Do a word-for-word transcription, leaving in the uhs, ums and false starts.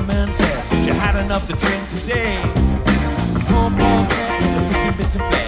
man said, you had enough to drink today. Home more and the fifteen bits of flesh.